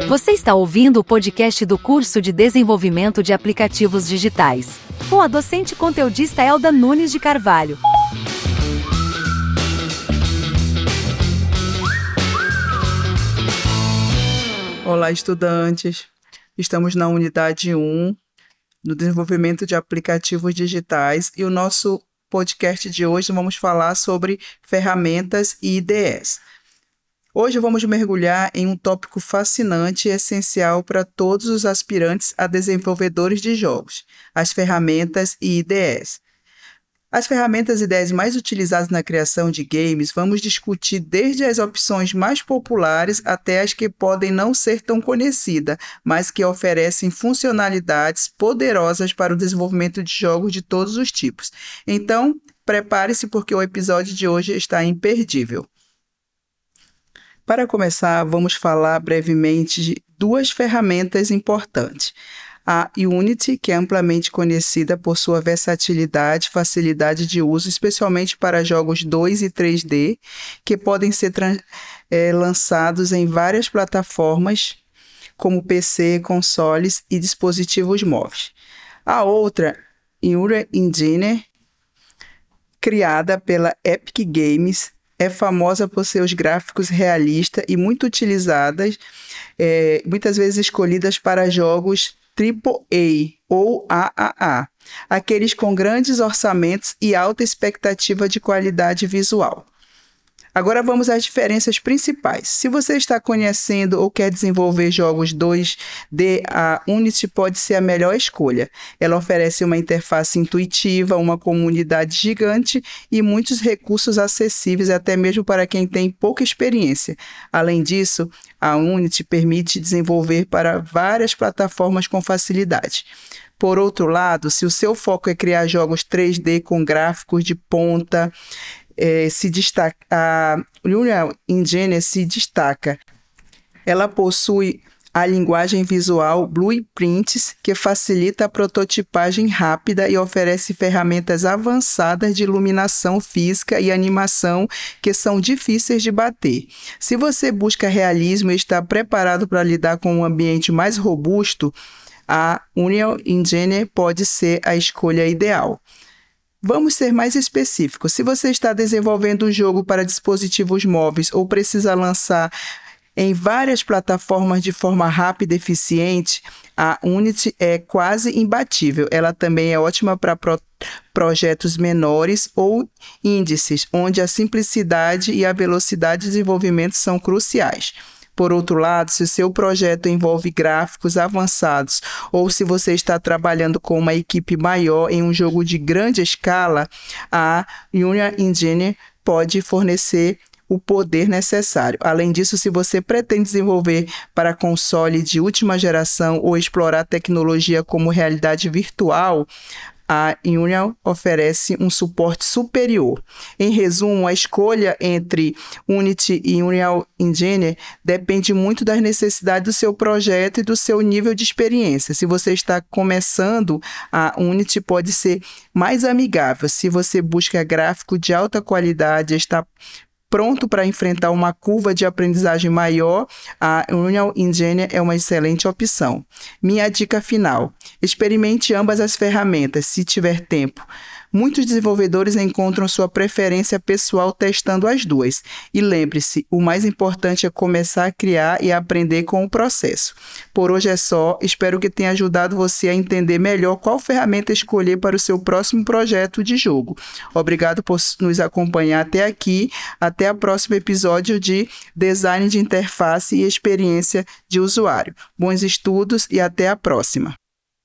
Você está ouvindo o podcast do curso de Desenvolvimento de Aplicativos Digitais, com a docente conteudista Elda Nunes de Carvalho. Olá, estudantes! Estamos na unidade 1 do Desenvolvimento de Aplicativos Digitais e o nosso podcast de hoje vamos falar sobre ferramentas e IDEs. Hoje vamos mergulhar em um tópico fascinante e essencial para todos os aspirantes a desenvolvedores de jogos, as ferramentas e IDEs. As ferramentas e IDEs mais utilizadas na criação de games vamos discutir desde as opções mais populares até as que podem não ser tão conhecidas, mas que oferecem funcionalidades poderosas para o desenvolvimento de jogos de todos os tipos. Então, prepare-se porque o episódio de hoje está imperdível. Para começar, vamos falar brevemente de duas ferramentas importantes. A Unity, que é amplamente conhecida por sua versatilidade e facilidade de uso, especialmente para jogos 2 e 3D, que podem ser lançados em várias plataformas, como PC, consoles e dispositivos móveis. A outra, Unreal Engine, criada pela Epic Games, é famosa por seus gráficos realistas e muito utilizadas, muitas vezes escolhidas para jogos AAA ou AAA, aqueles com grandes orçamentos e alta expectativa de qualidade visual. Agora vamos às diferenças principais. Se você está conhecendo ou quer desenvolver jogos 2D, a Unity pode ser a melhor escolha. Ela oferece uma interface intuitiva, uma comunidade gigante e muitos recursos acessíveis até mesmo para quem tem pouca experiência. Além disso, a Unity permite desenvolver para várias plataformas com facilidade. Por outro lado, se o seu foco é criar jogos 3D com gráficos de ponta, a Unreal Engine se destaca. Ela possui a linguagem visual Blueprints, que facilita a prototipagem rápida e oferece ferramentas avançadas de iluminação física e animação que são difíceis de bater. Se você busca realismo e está preparado para lidar com um ambiente mais robusto, a Unreal Engine pode ser a escolha ideal. Vamos ser mais específicos. Se você está desenvolvendo um jogo para dispositivos móveis ou precisa lançar em várias plataformas de forma rápida e eficiente, a Unity é quase imbatível. Ela também é ótima para projetos menores ou índices, onde a simplicidade e a velocidade de desenvolvimento são cruciais. Por outro lado, se o seu projeto envolve gráficos avançados ou se você está trabalhando com uma equipe maior em um jogo de grande escala, a Unreal Engine pode fornecer o poder necessário. Além disso, se você pretende desenvolver para console de última geração ou explorar tecnologia como realidade virtual, a Unreal oferece um suporte superior. Em resumo, a escolha entre Unity e Unreal Engine depende muito das necessidades do seu projeto e do seu nível de experiência. Se você está começando, a Unity pode ser mais amigável. Se você busca gráfico de alta qualidade e está pronto para enfrentar uma curva de aprendizagem maior, a Unreal Engine é uma excelente opção. Minha dica final: experimente ambas as ferramentas, se tiver tempo. Muitos desenvolvedores encontram sua preferência pessoal testando as duas. E lembre-se, o mais importante é começar a criar e aprender com o processo. Por hoje é só, espero que tenha ajudado você a entender melhor qual ferramenta escolher para o seu próximo projeto de jogo. Obrigado por nos acompanhar até aqui. Até o próximo episódio de Design de Interface e Experiência de Usuário. Bons estudos e até a próxima!